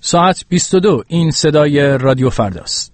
ساعت 22. این صدای رادیو فرداست.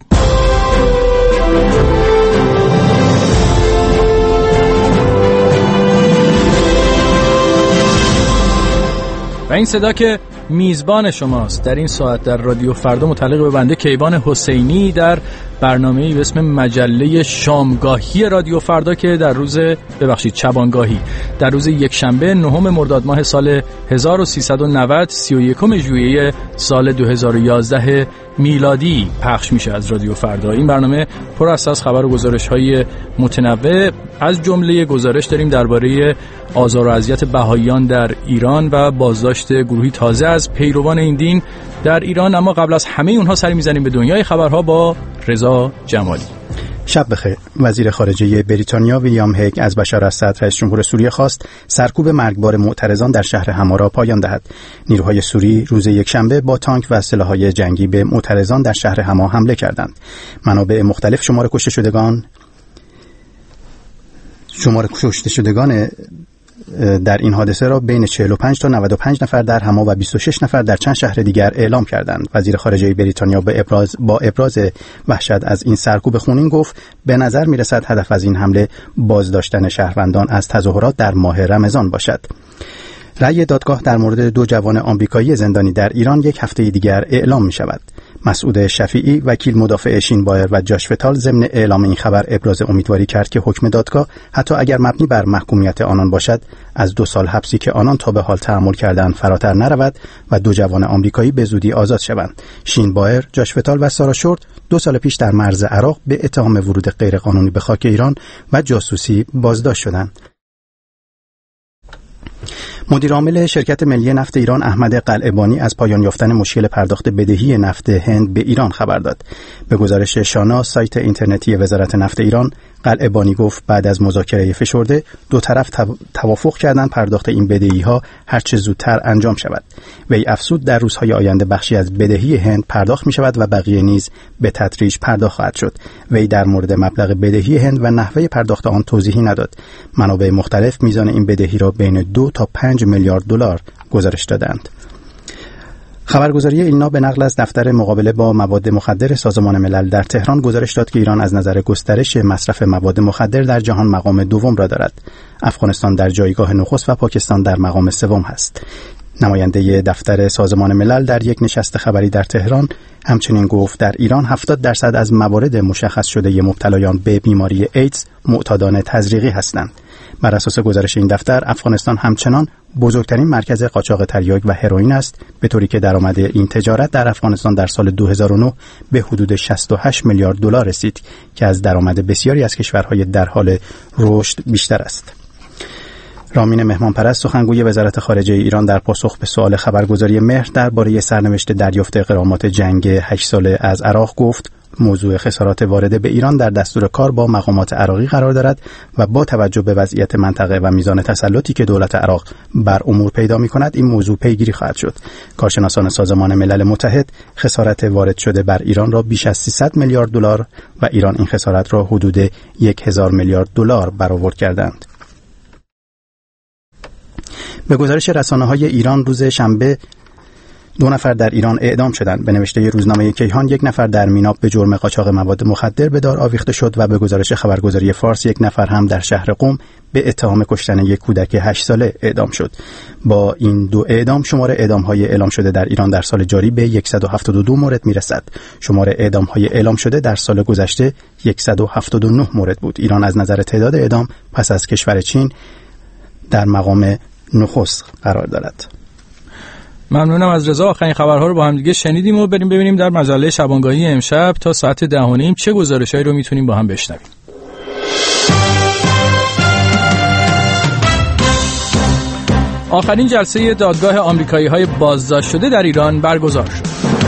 و این صدا که میزبان شماست در این ساعت در رادیو فردا متعلق به بنده کیوان حسینی در برنامه‌ای به اسم مجله شامگاهی رادیو فردا که در روز شبانگاهی در روز یکشنبه 9 مرداد ماه سال 1390 31 ژوئیه سال 2011 میلادی پخش میشه از رادیو فردا. این برنامه پر از خبر و گزارش‌های متنوع، از جمله گزارش داریم درباره آزار و اذیت بهائیان در ایران و بازداشت گروهی تازه از پیروان این دین در ایران. اما قبل از همه اونها سری میزنیم به دنیای خبرها با رضا جمالی. شب بخیر. وزیر خارجه بریتانیا ویلیام هگ از بشار اسد رئیس جمهور سوریه خواست سرکوب مرگبار معترضان در شهر حما را پایان دهد. نیروهای سوری روز یکشنبه با تانک و سلاح‌های جنگی به معترضان در شهر حما حمله کردند. منابع مختلف شمار کشته شدگان در این حادثه را بین 45 تا 95 نفر در حما و 26 نفر در چند شهر دیگر اعلام کردند. وزیر خارجه بریتانیا با ابراز وحشت از این سرکوب خونین گفت به نظر می‌رسد هدف از این حمله بازداشتن شهروندان از تظاهرات در ماه رمضان باشد. رأی دادگاه در مورد 2 جوان آمریکایی زندانی در ایران یک هفته دیگر اعلام می‌شود. مسعود شفیعی وکیل مدافع شین بایر و جاش فتال ضمن اعلام این خبر ابراز امیدواری کرد که حکم دادگاه حتی اگر مبنی بر محکومیت آنان باشد از 2 سال حبسی که آنان تا به حال تحمل کردند فراتر نرود و 2 جوان آمریکایی به زودی آزاد شوند. شین بایر، جاش فتال و سارا شورت 2 سال پیش در مرز عراق به اتهام ورود غیرقانونی به خاک ایران و جاسوسی بازداشت شدند. مدیر عامل شرکت ملی نفت ایران احمد قلعه‌بانی از پایان یافتن مشکل پرداخت بدهی نفت هند به ایران خبر داد. به گزارش شانا سایت اینترنتی وزارت نفت ایران، قلعه‌بانی گفت بعد از مذاکره فشرده 2 طرف توافق کردند پرداخت این بدهی‌ها هر چه زودتر انجام شود. وی افزود در روزهای آینده بخشی از بدهی هند پرداخت می‌شود و بقیه نیز به تدریج پرداخت خواهد شد. وی در مورد مبلغ بدهی هند و نحوه پرداخت آن توضیحی نداد. منابع مختلف میزان این بدهی را بین 2 تا 5 میلیارد دلار گزارش دادند. خبرگزاری ایلنا به نقل از دفتر مقابله با مواد مخدر سازمان ملل در تهران گزارش داد که ایران از نظر گسترش مصرف مواد مخدر در جهان مقام دوم را دارد. افغانستان در جایگاه نخست و پاکستان در مقام سوم است. نماینده دفتر سازمان ملل در یک نشست خبری در تهران همچنین گفت در ایران 70% از موارد مشخص شده مبتلایان به بیماری ایدز معتادان تزریقی هستند. بر اساس گزارش این دفتر افغانستان همچنان بزرگترین مرکز قاچاق تریاک و هروئین است، به طوری که درآمد این تجارت در افغانستان در سال 2009 به حدود 68 میلیارد دلار رسید که از درآمد بسیاری از کشورهای در حال رشد بیشتر است. رامین مهمانپرست سخنگوی وزارت خارجه ایران در پاسخ به سوال خبرگزاری مهر درباره سرنوشت دریافت غرامات جنگ 8 ساله از عراق گفت موضوع خسارات وارده به ایران در دستور کار با مقامات عراقی قرار دارد و با توجه به وضعیت منطقه و میزان تسلطی که دولت عراق بر امور پیدا می‌کند این موضوع پیگیری خواهد شد. کارشناسان سازمان ملل متحد خسارت وارد شده بر ایران را بیش از 300 میلیارد دلار و ایران این خسارت را حدود 1000 میلیارد دلار برآورد کردند. به گزارش رسانه‌های ایران روز شنبه 2 نفر در ایران اعدام شدند. به نوشته روزنامه کیهان 1 نفر در میناب به جرم قاچاق مواد مخدر به دار آویخته شد و به گزارش خبرگزاری فارس 1 نفر هم در شهر قم به اتهام کشتن یک کودک 8 ساله اعدام شد. با این 2 اعدام شمار اعدام‌های اعلام شده در ایران در سال جاری به 172 مورد میرسد. شمار اعدام‌های اعلام شده در سال گذشته 179 مورد بود. ایران از نظر تعداد اعدام پس از کشور چین در مقام نخست قرار دارد. ممنونم از رضا. آخرین خبرها رو با هم دیگه شنیدیم و بریم ببینیم در مجله شبانگاهی امشب تا ساعت 10:30 چه گزارشایی رو میتونیم با هم بشنویم. آخرین جلسه دادگاه آمریکایی‌های بازداشت شده در ایران برگزار شد.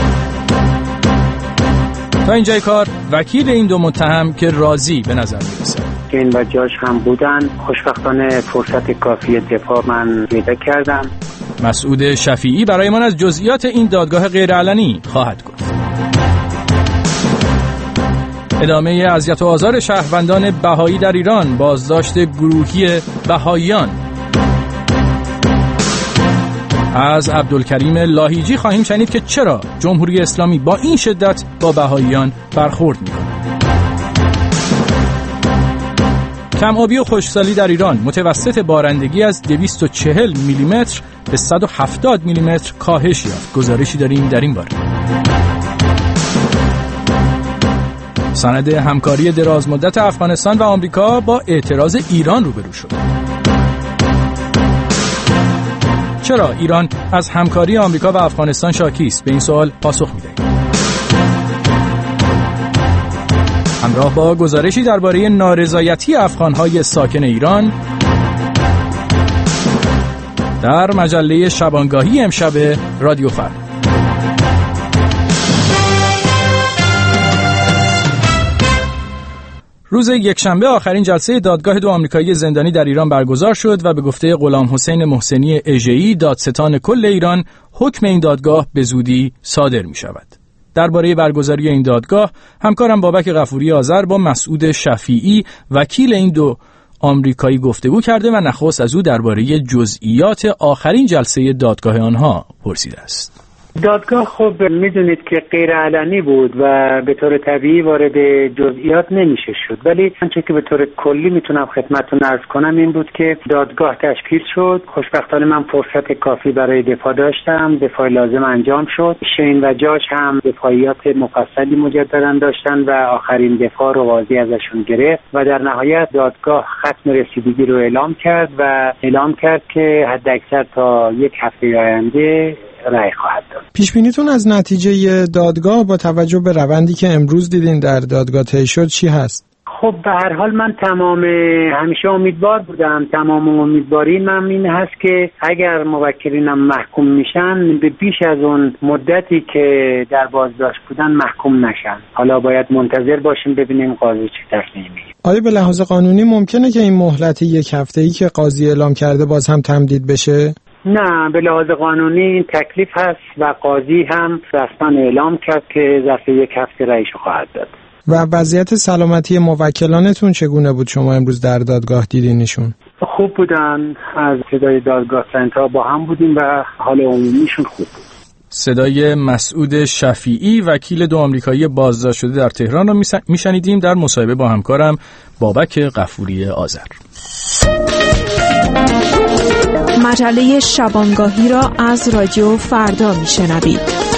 تا اینجای کار وکیل این 2 متهم که راضی به نظر می‌رسه که این جاش هم بودن، خوشبختانه فرصت کافی دفاع من پیدا کردم. مسعود شفیعی برایمان از جزئیات این دادگاه غیرعلنی خواهد گفت. ادامه اذیت و آزار شهروندان بهایی در ایران، بازداشت گروهی بهاییان. از عبدالکریم لاهیجی خواهیم شنید که چرا جمهوری اسلامی با این شدت با بهائیان برخورد می‌کند. کم‌آبی و خشکسالی در ایران متوسط بارندگی از 240 میلیمتر به 170 میلیمتر کاهش یافت. گزارشی داریم در این باره. سند همکاری درازمدت افغانستان و آمریکا با اعتراض ایران روبرو شد. چرا ایران از همکاری آمریکا و افغانستان شاکی است؟ به این سوال پاسخ می‌دهیم. همراه با گزارشی درباره نارضایتی افغان‌های ساکن ایران در مجله شبانگاهی امشب رادیو فردا. روز یکشنبه آخرین جلسه دادگاه دو آمریکایی زندانی در ایران برگزار شد و به گفته غلام حسین محسنی اژه‌ای دادستان کل ایران حکم این دادگاه به زودی صادر می شود. درباره برگزاری این دادگاه همکارم بابک غفوری آذر با مسعود شفیعی وکیل این دو آمریکایی گفتگو کرده و نخست از او درباره جزئیات آخرین جلسه دادگاه آنها پرسیده است. دادگاه خب میدونید که غیر علنی بود و به طور طبیعی وارد جزئیات نمیشه شد، ولی آنچه که به طور کلی میتونم خدمتتون عرض کنم این بود که دادگاه تشکیل شد. خوشبختانه من فرصت کافی برای دفاع داشتم، دفاع لازم انجام شد. شین و جاش هم دفاعیات مفصلی مجددا داشتن و آخرین دفاع رو قاضی ازشون گرفت و در نهایت دادگاه ختم رسیدگی رو اعلام کرد و اعلام کرد که حداکثر تا یک هفته آینده رأی خواهد داد. پیش بینیتون از نتیجه دادگاه با توجه به روندی که امروز دیدین در دادگاه طی شد چی هست؟ خب به هر حال من همیشه امیدوار بودم. تمام امیدواری من این هست که اگر موکلینم محکوم میشن به بیش از اون مدتی که در بازداشت بودن محکوم نشن. حالا باید منتظر باشیم ببینیم قاضی چه تصمیمی میگیره. آیا به لحاظ قانونی ممکنه که این مهلت یک هفته‌ای که قاضی اعلام کرده باز هم تمدید بشه؟ نه، به لحاظ قانونی این تکلیف هست و قاضی هم رسما اعلام کرد که ظرف یک هفته رأیشو خواهد داد. و وضعیت سلامتی موکلانتون چگونه بود؟ شما امروز در دادگاه دیدینشون؟ خوب بودن. از صدای دادگاه تا با هم بودیم و حال عمومیشون خوب بود. صدای مسعود شفیعی وکیل دو آمریکایی بازداشت شده در تهران رو میشنیدیم در مصاحبه با همکارم بابک غفوری آذر. مجله شبانگاهی را از رادیو فردا میشنوید.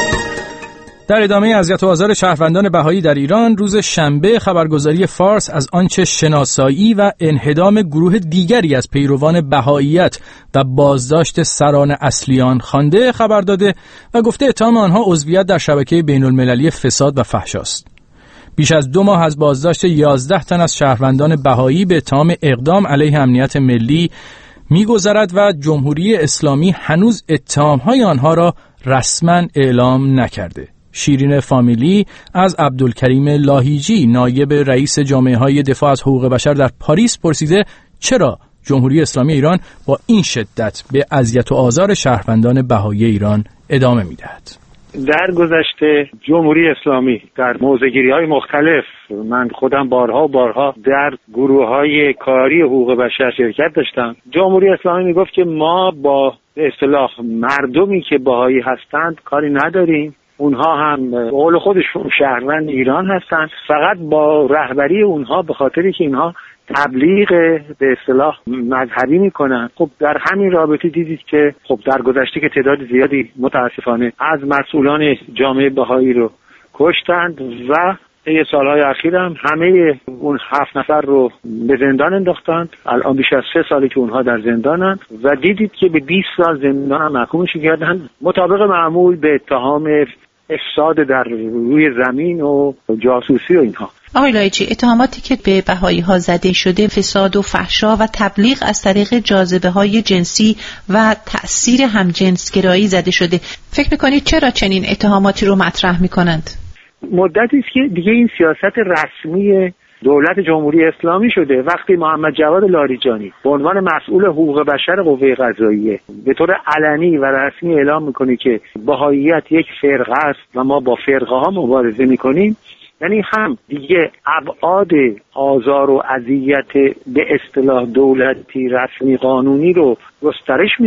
در ادامه اذیت و آزار شهروندان بهایی در ایران، روز شنبه خبرگزاری فارس از آنچه شناسایی و انهدام گروه دیگری از پیروان بهاییت و بازداشت سران اصلیان خوانده خبر داده و گفته اتهام آنها عضویت در شبکه بین‌المللی فساد و فحشاست. بیش از 2 ماه از بازداشت 11 تن از شهروندان بهایی به اتهام اقدام علیه امنیت ملی می‌گذرد و جمهوری اسلامی هنوز اتهام‌های آنها را رسما اعلام نکرده. شیرین فامیلی از عبدالکریم لاهیجی نایب رئیس جامعه‌های دفاع از حقوق بشر در پاریس پرسیده چرا جمهوری اسلامی ایران با این شدت به اذیت و آزار شهروندان بهایی ایران ادامه می‌دهد. در گذشته جمهوری اسلامی در موضع‌گیری‌های مختلف، من خودم بارها در گروه‌های کاری حقوق بشر شرکت داشتم، جمهوری اسلامی میگفت که ما با به اصطلاح مردمی که بهایی هستند کاری نداریم، اونها هم به قول خودشون شهروند ایران هستند، فقط با رهبری اونها به خاطری که اینها تبلیغ به اصطلاح مذهبی میکنن. خب در همین رابطه دیدید که خب در گذشته که تعداد زیادی متاسفانه از مسئولان جامعه بهایی رو کشتند و یه سالهای اخیر هم همه اون 7 نفر رو به زندان انداختند. الان بیش از 3 سالی که اونها در زندانند و دیدید که به 20 سال زندان هم محکومشون کردند مطابق معمول به اتهام افساد در روی زمین و جاسوسی و اینها. آقای لاهیجی، اتهاماتی که به بهایی ها زده شده فساد و فحشا و تبلیغ از طریق جاذبه های جنسی و تأثیر همجنسگرایی زده شده، فکر میکنید چرا چنین اتهاماتی رو مطرح میکنند؟ مدتی است که دیگه این سیاست رسمی دولت جمهوری اسلامی شده. وقتی محمد جواد لاریجانی به عنوان مسئول حقوق بشر قوه قضاییه به طور علنی و رسمی اعلام میکنه که بهاییت یک فرقه است و ما با فرقه ها مبارزه میکنیم، یعنی هم دیگه ابعاد آزار و اذیت به اصطلاح دولتی رسمی قانونی رو گسترش میده،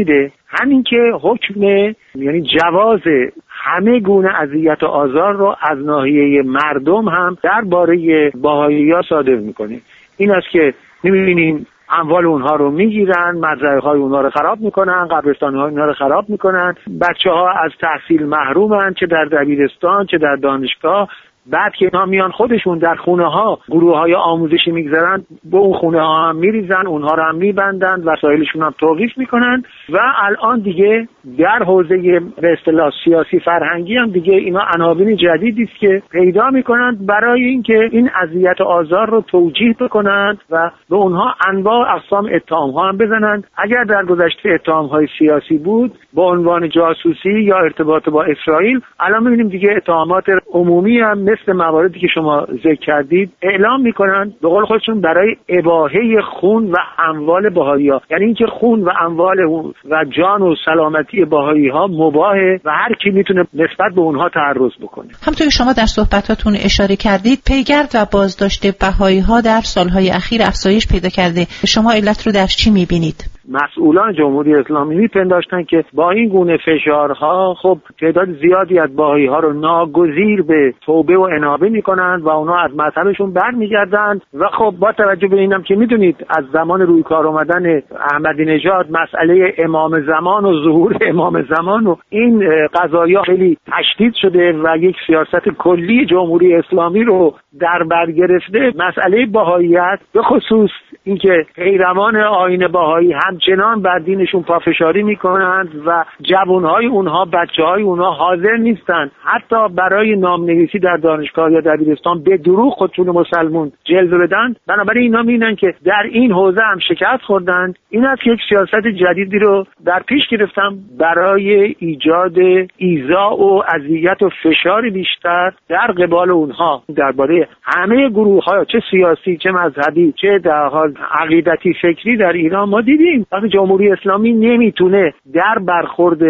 همین که حکم یعنی جواز همه گونه اذیت و آزار رو از ناحیه مردم هم درباره بهائی‌ها صادر میکنه. این است که میبینیم اموال اونها رو میگیرن، مزرعه‌های اونها رو خراب میکنن، قبرستان‌های اونها رو خراب میکنن، بچه‌ها از تحصیل محرومن، چه در دبیرستان چه در دانشگاه. بعد که اینا میان خودشون در خونه ها گروه های آموزشی میگذارن، به اون خونه ها هم میریزن، اونها رو هم میبندن، وسایلشون هم توقیف میکنن و الان دیگه در حوزه به اصطلاح سیاسی فرهنگی هم دیگه اینا عناوین جدیدی است که پیدا میکنند برای اینکه این اذیت و آزار رو توجیه بکنند و به اونها انواع اقسام اتهام ها هم بزنند. اگر در گذشته اتهام های سیاسی بود با عنوان جاسوسی یا ارتباط با اسرائیل، الان میبینیم دیگه اتهامات عمومی هم مثل مواردی که شما ذکر کردید اعلام میکنن به قول خودشون برای اباحه خون و اموال بهائی‌ها، یعنی اینکه خون و اموال و جان و سلامتی بهائی‌ها مباهه و هر کی میتونه نسبت به اونها تعرض بکنه. همونطور که شما در صحبتاتون اشاره کردید، پیگرد و بازداشت بهائی‌ها در سالهای اخیر افزایش پیدا کرده. شما علت رو در چی میبینید؟ مسئولان جمهوری اسلامی میپنداشتن که با این گونه فشارها خب تعداد زیادی از بهائی‌ها رو ناگزیر به توبه و انابه میکنند و اونا از مذهبشون برمیگردند و خب با توجه به اینم که میدونید از زمان روی کار آمدن احمدی نژاد مسئله امام زمان و ظهور امام زمان و این قضایا خیلی تشدید شده و یک سیاست کلی جمهوری اسلامی رو در بر گرفته. مسئله بهائیت به خصوص اینکه پیروان آیین بهایی همچنان بر دینشون پافشاری میکنند و جوانهای اونها، بچه‌های اونها حاضر نیستند حتی برای نامنویسی در دانشگاه یا دبیرستان به دروغ خودشون مسلمون جلوه بدن. بنابراین اینا میبینن که در این حوزه هم شکست خوردند. این است که یک سیاست جدیدی رو در پیش گرفتم برای ایجاد ایذا و اذیت و فشار بیشتر در قبال اونها درباره همه گروه‌ها چه سیاسی چه مذهبی چه در حال عقیدتی فکری در ایران. ما دیدیم وقتی جمهوری اسلامی نمیتونه در برخورد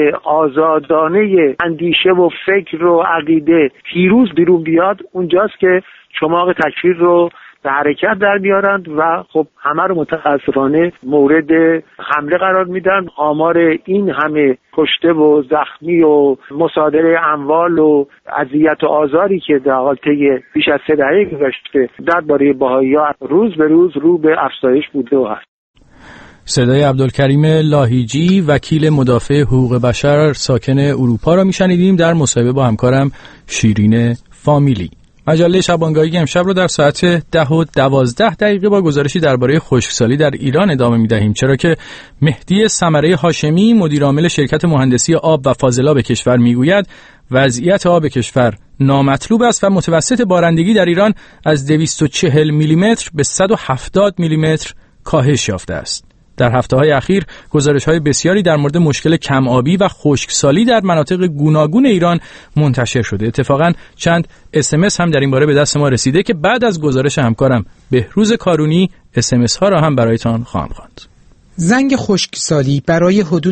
آزادانه اندیشه و فکر و عقیده پیروز بیرون بیاد، اونجاست که چماق تکفیر رو به حرکت در بیارند و خب همه رو متاسفانه مورد حمله قرار میدن. آمار این همه کشته و زخمی و مصادره اموال و اذیت و آزاری که در حال طی بیش از 3 دهه گذشته درباره بهائی‌ها روز به روز رو به افزایش بوده و هست. صدای عبدالکریم لاهیجی، وکیل مدافع حقوق بشر ساکن اروپا را میشنیدیم در مصاحبه با همکارم شیرین فامیلی. مجله شبانگاهی امشب رو در ساعت 10:12 با گزارشی درباره خشکسالی در ایران ادامه می‌دهیم، چرا که مهدی ثمره هاشمی مدیرعامل شرکت مهندسی آب و فاضلاب کشور میگوید وضعیت آب کشور نامطلوب است و متوسط بارندگی در ایران از 240 میلیمتر به 170 میلیمتر کاهش یافته است. در هفته‌های اخیر گزارش‌های بسیاری در مورد مشکل کم‌آبی و خشکسالی در مناطق گوناگون ایران منتشر شده. اتفاقاً چند SMS هم در این باره به دست ما رسیده که بعد از گزارش همکارم بهروز کارونی SMS ها را هم برایتان خواهم خواند. زنگ خشکسالی برای حدود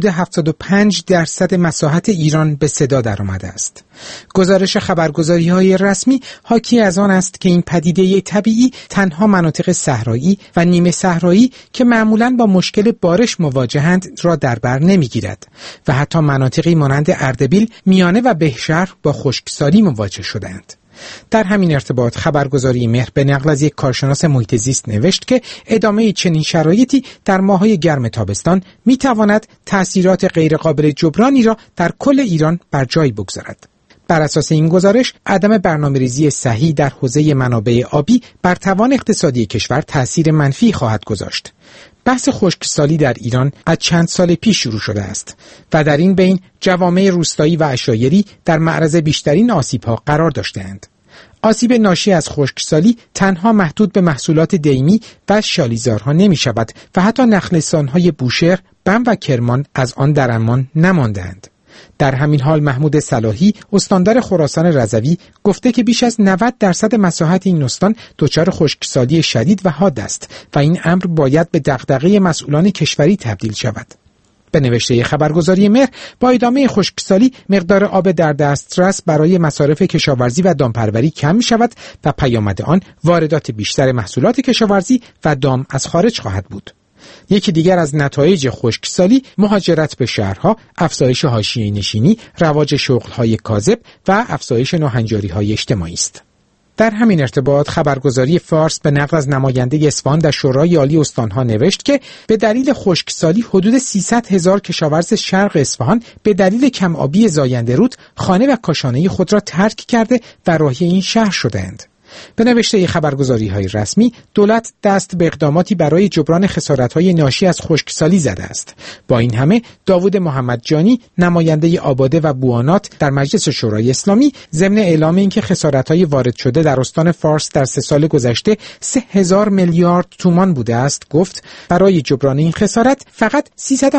75% مساحت ایران به صدا درآمده است. گزارش خبرگزاری‌های رسمی حاکی از آن است که این پدیده طبیعی تنها مناطق صحرایی و نیمه صحرایی که معمولاً با مشکل بارش مواجهند را در بر نمی‌گیرد و حتی مناطقی مانند اردبیل، میانه و بهشهر با خشکسالی مواجه شدند. در همین ارتباط خبرگزاری مهر به نقل از یک کارشناس محیط زیست نوشت که ادامه چنین شرایطی در ماه‌های گرم تابستان می‌تواند تأثیرات غیرقابل جبرانی را در کل ایران بر جای بگذارد. بر اساس این گزارش، عدم برنامه‌ریزی صحیح در حوزه منابع آبی بر توان اقتصادی کشور تأثیر منفی خواهد گذاشت. بحث خشکسالی در ایران از چند سال پیش شروع شده است و در این بین جوامع روستایی و عشایری در معرض بیشترین آسیب‌ها قرار داشته‌اند. آسیب ناشی از خشکسالی تنها محدود به محصولات دیمی و شالیزارها نمی‌شود و حتی نخلستان‌های بوشهر، بم و کرمان از آن در امان نمانده‌اند. در همین حال محمود صلاحی، استاندار خراسان رضوی، گفته که بیش از 90% مساحت این استان دچار خشکسالی شدید و حاد است و این امر باید به دغدغه مسئولان کشوری تبدیل شود. به نوشته خبرگزاری مهر، با ادامه خشکسالی مقدار آب در دسترس برای مصارف کشاورزی و دامپروری کم می شود و پیامد آن واردات بیشتر محصولات کشاورزی و دام از خارج خواهد بود. یکی دیگر از نتایج خشکسالی مهاجرت به شهرها، افزایش حاشیه نشینی، رواج شغل‌های کاذب و افزایش ناهنجاری‌های اجتماعی است. در همین ارتباط خبرگزاری فارس به نقل از نماینده اصفهان در شورای عالی استانها نوشت که به دلیل خشکسالی حدود 300,000 کشاورز شرق اصفهان به دلیل کم‌آبی زاینده رود خانه و کاشانه خود را ترک کرده و راهی این شهر شدند. به نوشته خبرگزاری‌های رسمی، دولت دست به اقداماتی برای جبران خسارت‌های ناشی از خشکسالی زده است. با این همه، داوود محمدجانی، نماینده آباده و بوانات در مجلس شورای اسلامی، ضمن اعلام اینکه خسارت‌های وارد شده در استان فارس در 3 سال گذشته 3000 میلیارد تومان بوده است، گفت برای جبران این خسارت فقط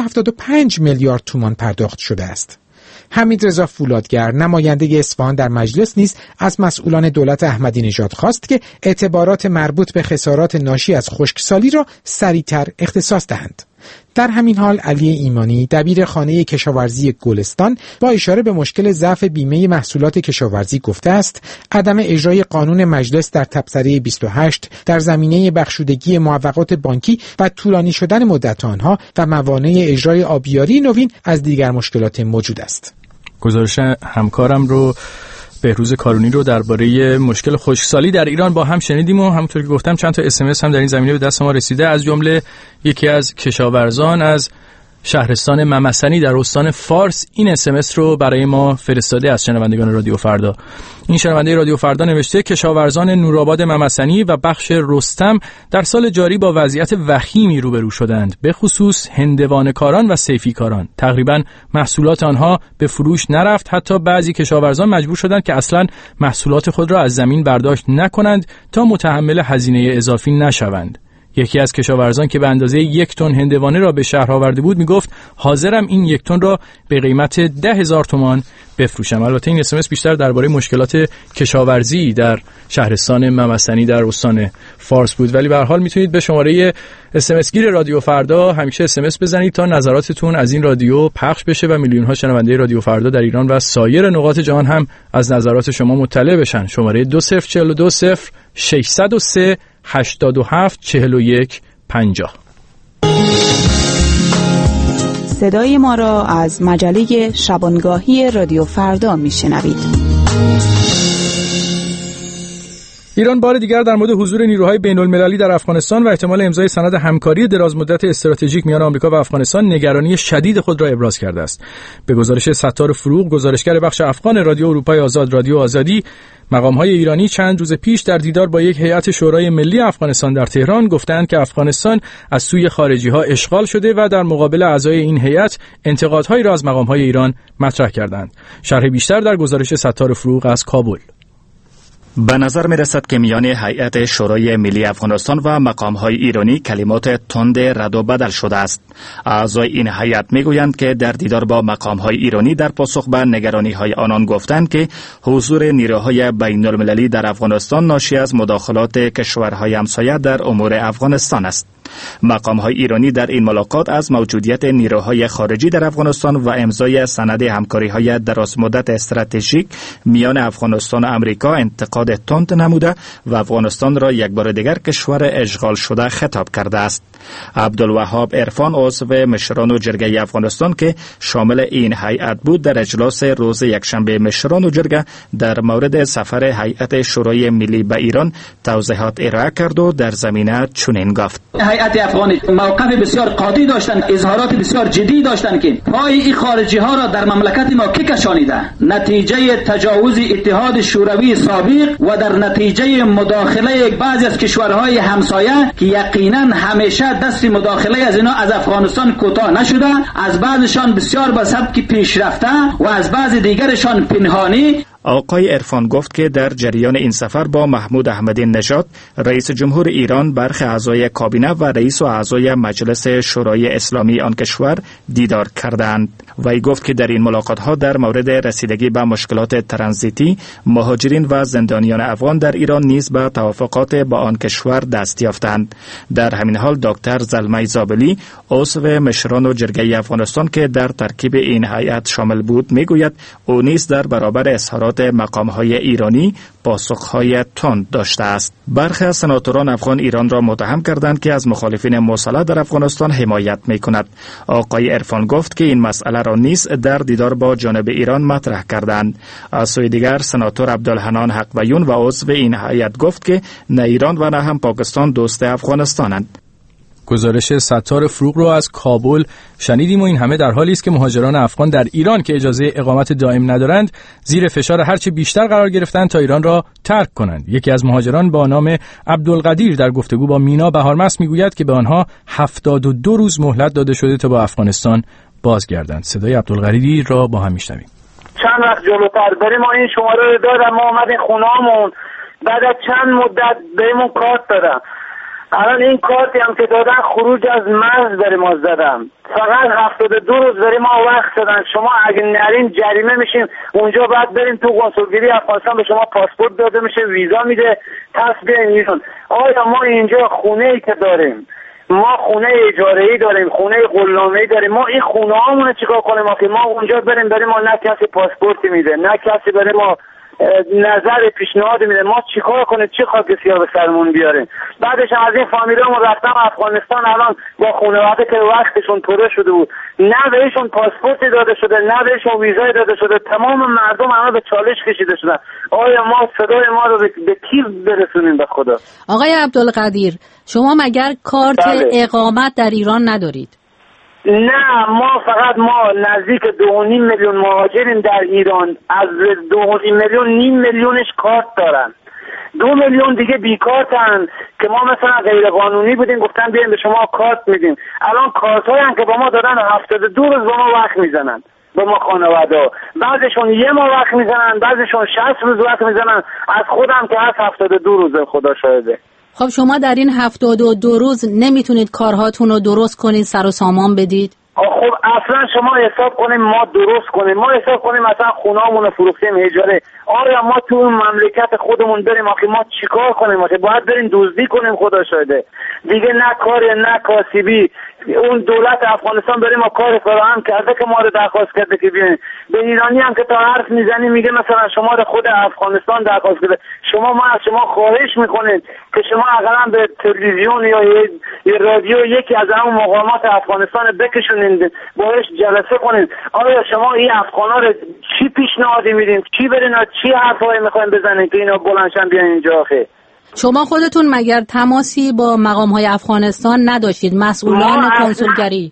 375 میلیارد تومان پرداخت شده است. حمیدرضا فولادگر، نماینده اصفهان در مجلس، نیز از مسئولان دولت احمدی نژاد خواست که اعتبارات مربوط به خسارات ناشی از خشکسالی را سریعتر اختصاص دهند. در همین حال علی ایمانی، دبیر خانه کشاورزی گلستان، با اشاره به مشکل ضعف بیمه محصولات کشاورزی گفته است عدم اجرای قانون مجلس در تبصره 28 در زمینه بخشودگی معوقات بانکی و طولانی شدن مدت آنها و موانع اجرای آبیاری نوین از دیگر مشکلات موجود است. گزارش همکارم رو بهروز کارونی رو درباره مشکل خشکسالی در ایران با هم شنیدیم و همونطور که گفتم چند تا SMS هم در این زمینه به دست ما رسیده، از جمله یکی از کشاورزان از شهرستان ممسنی در استان فارس این SMS رو برای ما فرستاده از شنوندگان رادیو فردا. این شنونده رادیو فردا نوشته کشاورزان نورآباد ممسنی و بخش رستم در سال جاری با وضعیت وخیمی روبرو شدند، به خصوص هندوانه‌کاران و صیفی‌کاران. تقریبا محصولات آنها به فروش نرفت، حتی بعضی کشاورزان مجبور شدند که اصلاً محصولات خود را از زمین برداشت نکنند تا متحمل هزینه اضافی نشوند. یکی از کشاورزان که به اندازه 1 تن هندوانه را به شهر آورده بود میگفت حاضرم این 1 تن را به قیمت 10,000 تومان بفروشم. البته این SMS بیشتر درباره مشکلات کشاورزی در شهرستان ممسنی در استان فارس بود، ولی به هر حال میتونید به شماره SMS گیر رادیو فردا همیشه SMS بزنید تا نظراتتون از این رادیو پخش بشه و میلیون ها شنونده رادیو فردا در ایران و سایر نقاط جهان هم از نظرات شما مطلع بشن. شماره 2042 603 87 41 50. صدای ما را از مجله شبانگاهی رادیو فردا میشنوید. ایران بار دیگر در مورد حضور نیروهای بین‌المللی در افغانستان و احتمال امضای سند همکاری درازمدت استراتژیک میان آمریکا و افغانستان نگرانی شدید خود را ابراز کرده است. به گزارش ستار فروغ، گزارشگر بخش افغان رادیو اروپای آزاد رادیو آزادی، مقام‌های ایرانی چند روز پیش در دیدار با یک هیئت شورای ملی افغانستان در تهران گفتند که افغانستان از سوی خارجی‌ها اشغال شده و در مقابل اعضای این هیئت انتقادهایی را از مقام‌های ایران مطرح کردند. شرح بیشتر در گزارش ستار فروغ از کابل. به نظر می رسد که میان هیئت شورای ملی افغانستان و مقام‌های ایرانی کلمات تند رد و بدل شده است. اعضای این هیئت می گویند که در دیدار با مقام‌های ایرانی در پاسخ به نگرانی‌های آنان گفتند که حضور نیروهای بین‌المللی در افغانستان ناشی از مداخلات کشورهای همسایه در امور افغانستان است. مقام‌های ایرانی در این ملاقات از موجودیت نیروهای خارجی در افغانستان و امضای سند همکاری‌های درازمدت استراتژیک میان افغانستان و آمریکا انتقاد تند نموده و افغانستان را یک بار دیگر کشور اشغال شده خطاب کرده است. عبدالوهاب عرفان، عضو مشران جرگه افغانستان که شامل این هیئت بود، در اجلاس روز یکشنبه مشران جرگه در مورد سفر هیئت شورای ملی به ایران توضیحات ارائه کرد و در زمینه چنین گفت: هیئت افغانی موقف بسیار قاطع داشتند، اظهارات بسیار جدی داشتند که پای این خارجی ها را در مملکت ما کی کشانیده، نتیجه تجاوز اتحاد شوروی سابق و در نتیجه مداخله بعضی از کشورهای همسایه که یقینا همیشه دست مداخله از اینا از افغانستان کوتاه نشده، از بعضشان بسیار به سبک پیشرفته و از بعض دیگرشان پنهانی. آقای عرفان گفت که در جریان این سفر با محمود احمدی نژاد رئیس جمهور ایران، برخی اعضای کابینه و رئیس و اعضای مجلس شورای اسلامی آن کشور دیدار کردند. وی گفت که در این ملاقات ها در مورد رسیدگی به مشکلات ترانزیتی مهاجرین و زندانیان افغان در ایران نیز به توافقات با آن کشور دست یافتند. در همین حال دکتر زلمه زابلی، عضو مشران و جرگه افغانستان که در ترکیب این هیئت شامل بود، میگوید او نیز در برابر اظهارات کلمات مقام‌های ایرانی پاسخ‌های تند داشته است. برخی از سناتوران افغان ایران را متهم کردند که از مخالفین مسلح در افغانستان حمایت می‌کند. آقای عرفان گفت که این مسئله را نیز در دیدار با جانب ایران مطرح کردند. از سوی دیگر سناتور عبدالحنان حق‌بیون و عضو این هیئت گفت که نه ایران و نه هم پاکستان دوست افغانستانند. گزارش ستار فروغ رو از کابل شنیدیم و این همه در حالی است که مهاجران افغان در ایران که اجازه اقامت دائم ندارند زیر فشار هرچه بیشتر قرار گرفتند تا ایران را ترک کنند. یکی از مهاجران با نام عبدالقدیر در گفتگو با مینا بهارمست میگوید که به آنها 72 روز مهلت داده شده تا با افغانستان بازگردند. صدای عبدالقدیر را با هم میشنویم. چند وقت جلوتر بریم ما این شماره رو دادم، ما اومدیم خونه‌مون، بعد از چند مدت بهمون کارت دادم. الان این کارتی هم که دادن خروج از مرز برای ما زدم، فقط 72 روز برای ما وقت دادن. شما اگه نرین جریمه میشیم، اونجا بعد بریم تو قنسولگری افغانستان به شما پاسپورت داده میشه، ویزا میده، پس بیاین ایران. آیا ما اینجا خونه ای که داریم، ما خونه اجاره‌ای داریم، خونه غلامه‌ای داریم، ما این خونه هامونه چیکار کنیم؟ ما اونجا بریم ما نه کسی پاسپورتی میده، نه کسی برای ما نظر پیشنهاد میده، ما چیکار کنیم؟ چه خاکسیا به سرمون بیاریم؟ بعدش از این فامیلامون رفتم افغانستان، الان با خانواده که وقتشون پره شده بود، نه بهشون پاسپورتی داده شده، نه بهشون ویزای داده شده، تمام مردم همه به چالش کشیده شدن. آیا ما صدای ما رو به کی برسونیم؟ به خدا. آقای عبدالقدیر، شما مگر کارت اقامت در ایران ندارید؟ نه، ما فقط نزدیک 2.5 میلیون مهاجریم در ایران، از 2.5 میلیون 0.5 میلیونش کارت دارن، 2 میلیون دیگه بیکارتن که ما مثلا غیر قانونی بودیم گفتن بیایم به شما کارت میدیم. الان کارت هایی که با ما دادن 72 روز با ما وقت میزنن، با ما خانواده، بعضشون 1 ماه وقت میزنن، بعضشون 60 روز وقت میزنن. از خودم که هست 72 روزه، خدا شاهده. خب شما در این 72 روز نمیتونید کارهاتون رو درست کنید، سر و سامان بدید؟ خب اصلا شما حساب کنیم ما درست کنیم، ما حساب کنیم مثلا خونه‌مون رو فروختیم اجاره، آیا ما تو اون مملکت خودمون بریم آخه ما چیکار کنیم؟ آخه باید بریم دزدی کنیم؟ خدا شاهده دیگه، نه کار نه کاسبی. اون دولت افغانستان بریم ما کار فراهم کرده که ما رو درخواست کرده که بیاین. به ایرانی هم که تا حرف میزنی میگه مثلا شما رو خود افغانستان درخواست کرده. ما از شما خواهش میکنیم که شما اقلا به تلویزیون یا یه رادیو یکی از اون مقامات افغانستان بکشونید، باهاش جلسه کنید. آیا شما این افغانا رو چی پیشنهادی میدین؟ چی برین چی حرفایی میخواین بزنین که اینا بلندشن بیان اینجا؟ آخه شما خودتون مگر تماسی با مقام‌های افغانستان نداشتید؟ مسئولان کنسولگری؟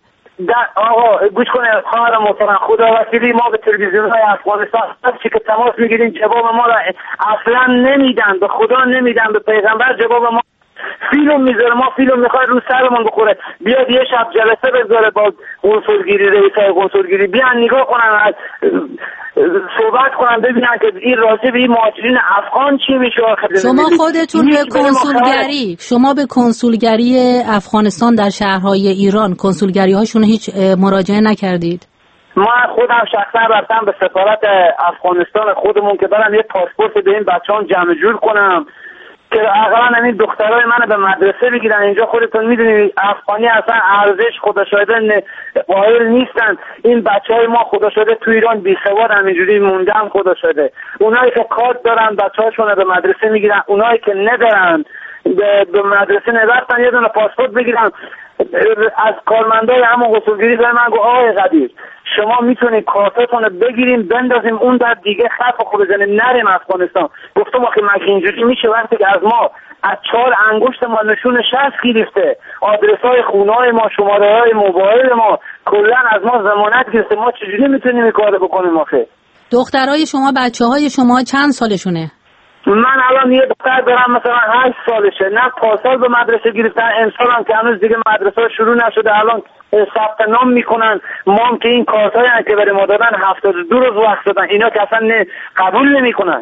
آقا گوش کنید خواهر محترم، خدا وکیلی ما به تلویزیون‌های افغانستان هرچی که تماس میگیریم جواب ما را اصلا نمیدن، به خدا نمیدن، به پیغمبر جواب ما فیلم میذاره، ما فیلم میخواد رو سرمون بخوره. بیاد یه شب جلسه بذاره با قنسولگری، رئیسای قنسولگری بیان نگاه کنن، صحبت کنن، ببینن که این راجع به این مهاجرین افغان چی میشه. شما خودتون به کنسولگری افغانستان در شهرهای ایران، کنسولگری هاشون هیچ مراجعه نکردید؟ ما خودم شخصا رفتم به سفارت افغانستان خودمون که برم یه پاسپورت به این بچه‌ها جمع جور کنم که اقلا این دخترای من به مدرسه بگیرن. اینجا خودتون میدونید افغانی اصلا ارزش خدا شاهده قائل نیستن. این بچهای ما خدا شاهده تو ایران بی سواد همینجوری موندن. خدا شاهده اونایی که کارت دارن بچه‌هاشون به مدرسه میگیرن، اونایی که ندارن به مدرسه نرفتن یه دونه پاسپورت بگیرن. از کارمندای همون قنسولگری به من گفت آقای قدیر شما میتونید کارتاتون رو بگیریم بندازیم اون در دیگه خط خوب بزنیم نریم افغانستان. گفتم آخه مگه اینجوری میشه وقتی که از ما از 4 انگشت ما نشون شخص گرفته، آدرس‌های خونه‌های ما، شماره‌های موبایل ما، کلا از ما ضمانت گرفته، ما چجوری میتونیم این کارو بکنیم؟ آخه دخترای شما، بچه‌های شما چند سالشونه؟ من الان یه دختر دارم مثلا 8 سالشه، نه پارسال به مدرسه گرفتن، امسال هم که هنوز دیگه مدرسه شروع نشده الان ثبت نام میکنن. ما هم که این کارتایی که برای ما دادن 72 روز وقت دادن، اینا که اصلا قبول نمیکنن.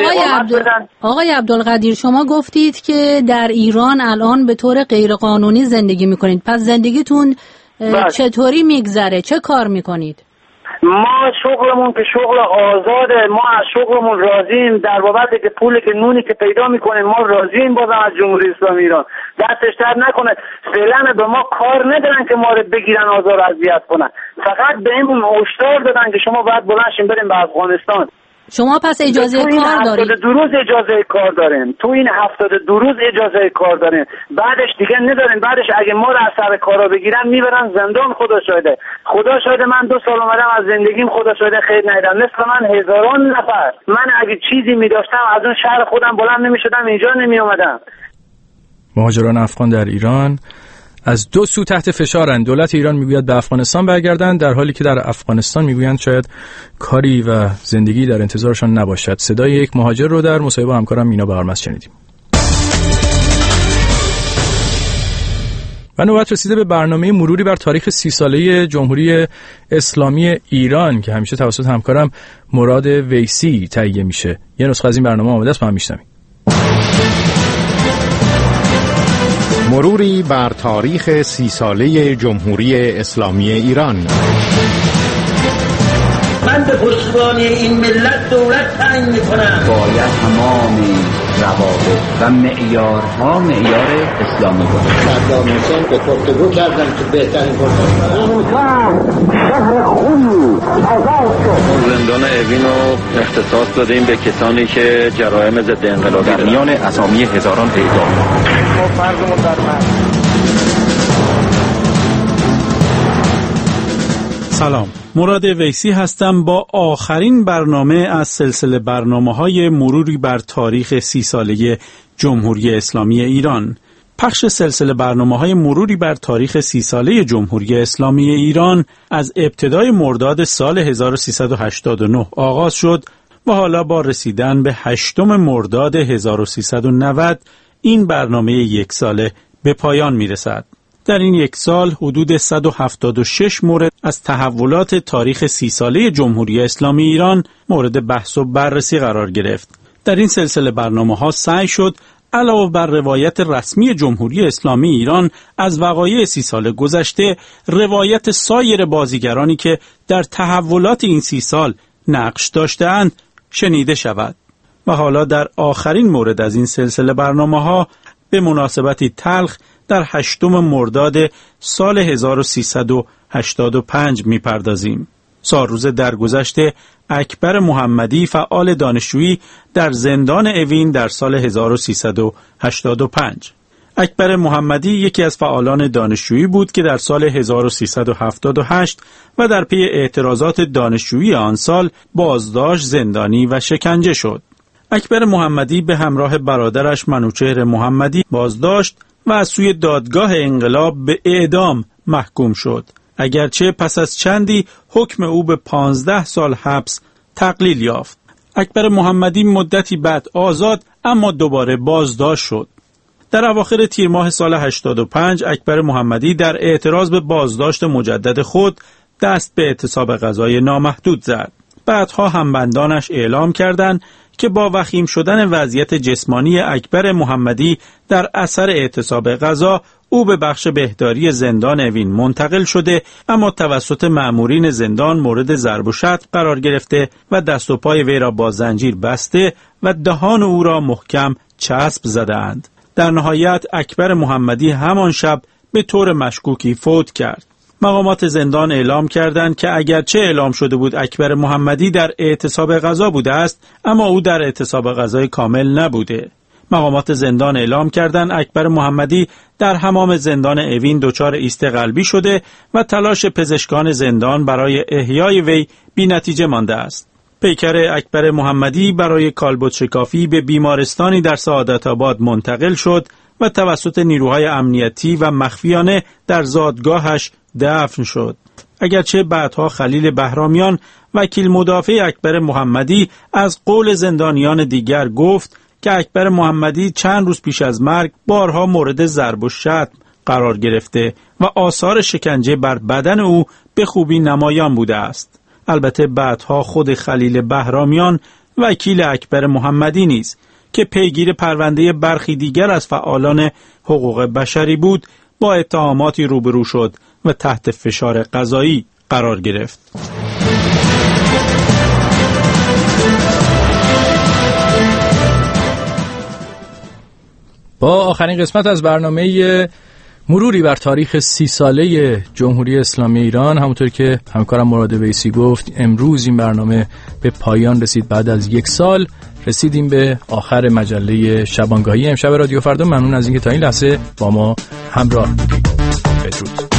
آقای عبدالقدیر شما گفتید که در ایران الان به طور غیر قانونی زندگی میکنید، پس زندگیتون چطوری میگذره؟ چه کار میکنید؟ ما شغلمون که شغل آزاده، ما از شغلمون راضیم، در بابت که پولی که نونی که پیدا میکنیم ما راضیم. بازم از جمهوری اسلامی ایران دستش در نکنه، فعلا به ما کار ندارن که ما رو بگیرن آزار و اذیت کنن، فقط بهمون هشدار دادن که شما باید بلند شین بریم به افغانستان. شما پس اجازه کار دارید؟ 72 روز اجازه کار داریم. تو این 72 روز اجازه کار داریم. بعدش دیگه نداریم. بعدش اگه ما رو از سر کارا بگیرن میبرن زندان. خدا شاهده من 2 سال اومدم از زندگیم، خدا شاهده خیر ندیدم. مثل من هزاران نفر. من اگه چیزی می‌داشتم از اون شهر خودم بلند نمی‌شدم، اینجا نمی‌اومدم. مهاجران افغان در ایران از 2 سو تحت فشارن. دولت ایران میگوید به افغانستان برگردن، در حالی که در افغانستان میگویند شاید کاری و زندگی در انتظارشان نباشد. صدای یک مهاجر رو در مصاحبه با همکارم مینا بهارمس شنیدیم. و نوبت رسیده به برنامه مروری بر تاریخ 30 ساله جمهوری اسلامی ایران که همیشه توسط همکارم مراد ویسی تهیه میشه. یه نسخه از این برنامه آماده است، با هم میشنویم. مروری بر تاریخ 30 ساله جمهوری اسلامی ایران. من به پشتیبانی این ملت دولت تعیین میکنم. باید تمام روابط و معیارها معیار اسلامی باشه. صدام حسین به گفتگو کردن که بهترین فرصت شهر خونی آزاد شد. زندان اوین رو اختصاص دادیم به کسانی که جرایم ضد انقلاب در میان اسامی هزاران اعدام. ما فرضمون در سلام، مراد ویسی هستم با آخرین برنامه از سلسله برنامه‌های مروری بر تاریخ 30 ساله جمهوری اسلامی ایران. پخش سلسله برنامه‌های مروری بر تاریخ 30 ساله جمهوری اسلامی ایران از ابتدای مرداد سال 1389 آغاز شد و حالا با رسیدن به 8 مرداد 1390 این برنامه 1 ساله به پایان می‌رسد. در این 1 سال حدود 176 مورد از تحولات تاریخ 30 ساله جمهوری اسلامی ایران مورد بحث و بررسی قرار گرفت. در این سلسله برنامه‌ها سعی شد علاوه بر روایت رسمی جمهوری اسلامی ایران از وقایع 30 سال گذشته، روایت سایر بازیگرانی که در تحولات این 30 سال نقش داشته‌اند شنیده شود. و حالا در آخرین مورد از این سلسله برنامه‌ها به مناسبتی تلخ در 8 مرداد سال 1385 می‌پردازیم. سالروز درگذشته اکبر محمدی فعال دانشجویی در زندان اوین در سال 1385. اکبر محمدی یکی از فعالان دانشجویی بود که در سال 1378 و در پی اعتراضات دانشجویی آن سال بازداشت، زندانی و شکنجه شد. اکبر محمدی به همراه برادرش منوچهر محمدی بازداشت و از سوی دادگاه انقلاب به اعدام محکوم شد، اگرچه پس از چندی حکم او به 15 سال حبس تقلیل یافت. اکبر محمدی مدتی بعد آزاد اما دوباره بازداشت شد. در اواخر تیر ماه سال 85 اکبر محمدی در اعتراض به بازداشت مجدد خود دست به اعتصاب غذای نامحدود زد. بعدها همبندانش اعلام کردند که با وخیم شدن وضعیت جسمانی اکبر محمدی در اثر اعتصاب غذا او به بخش بهداری زندان اوین منتقل شده، اما توسط مأمورین زندان مورد ضرب و شتم قرار گرفته و دست و پای وی را با زنجیر بسته و دهان او را محکم چسب زدند. در نهایت اکبر محمدی همان شب به طور مشکوکی فوت کرد. مقامات زندان اعلام کردند که اگرچه اعلام شده بود اکبر محمدی در اعتصاب غذا بوده است، اما او در اعتصاب غذای کامل نبوده. مقامات زندان اعلام کردند اکبر محمدی در حمام زندان اوین دچار ایست قلبی شده و تلاش پزشکان زندان برای احیای وی بی‌نتیجه مانده است. پیکر اکبر محمدی برای کالبد شکافی به بیمارستانی در سعادت‌آباد منتقل شد و توسط نیروهای امنیتی و مخفیانه در زادگاهش دفن شد. اگرچه بعدها خلیل بهرامیان وکیل مدافع اکبر محمدی از قول زندانیان دیگر گفت که اکبر محمدی چند روز پیش از مرگ بارها مورد ضرب و شتم قرار گرفته و آثار شکنجه بر بدن او به خوبی نمایان بوده است. البته بعدها خود خلیل بهرامیان وکیل اکبر محمدی نیز که پیگیر پرونده برخی دیگر از فعالان حقوق بشری بود با اتهاماتی روبرو شد و تحت فشار قضایی قرار گرفت. با آخرین قسمت از برنامه مروری بر تاریخ 30 ساله جمهوری اسلامی ایران. همونطور که همکارم مراد ویسی گفت امروز این برنامه به پایان رسید. بعد از 1 سال رسیدیم به آخر مجله شبانگاهی امشب رادیو فردا. ممنون از اینکه تا این لحظه با ما همراه بودید. بدرود.